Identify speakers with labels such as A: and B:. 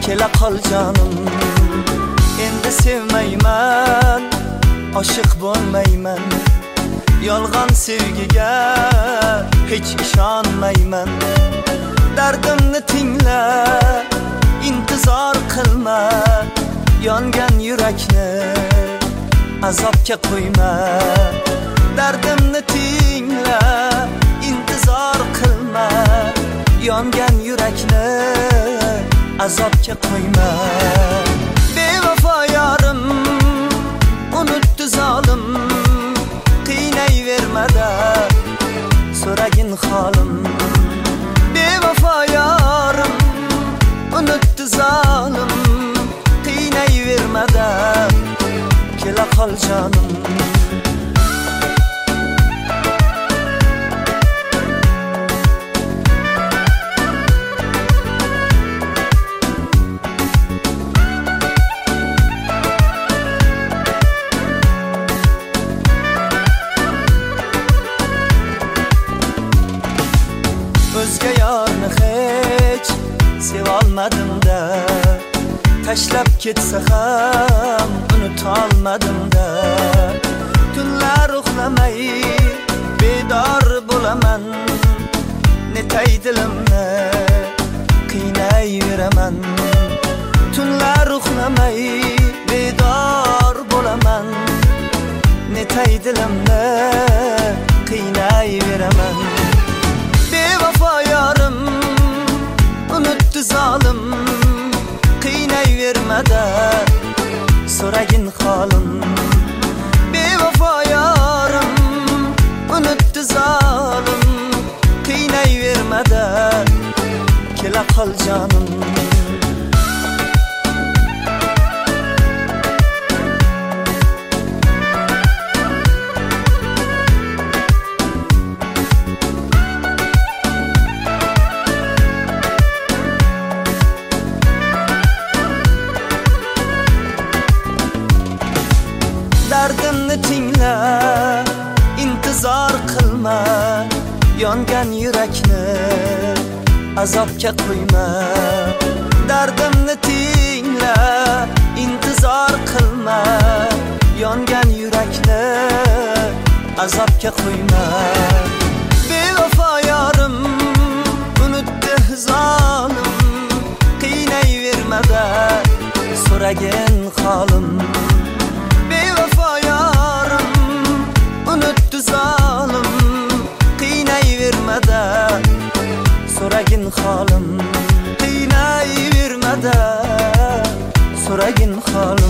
A: kela qol canım. Endi sevmayman, aşık bo'lmayman. Yolg'on sevgiga hech ishonmayman. Dardimni tingla, intizor qilma. Yongan yurakni azobga qo'yma. Dardimni tingla, intizor qilma. Yongan yurakni azobga qo'yma. Bevafo yorim, unutdi zolim. Qiynayvermada so'ragin holim. Bevafo yorim, unutdi zolim. Qiynayvermada kela qol canım. O'zga yorni hech sevolmadim da, tashlab ketsa ham unutolmadim da. Tunlar uxlamay bedor bo'laman. Netay dilimni qiynayveraman. Tunlar uxlamay bedor bo'laman. Netay dilimni qiynayveraman. Bevafo yorim, unutdi zolim. Qiynayvermada so'ragin holim. Bevafo yorim, unutdi zolim. Qiynayvermada kela qol canım. Dardimni tingla, intizor qilma. Yongan yurakni azobga qo'yma. Dardimni tingla, intizor qilma. Yongan yurakni azobga qo'yma. Bevafo yorim, unutdi zolim. Qiynayvermada so'ragin holim. Bevafo yorim, unutdi zolim. Qiynayvermada so'ragin holim. Qiynayvermada so'ragin holim.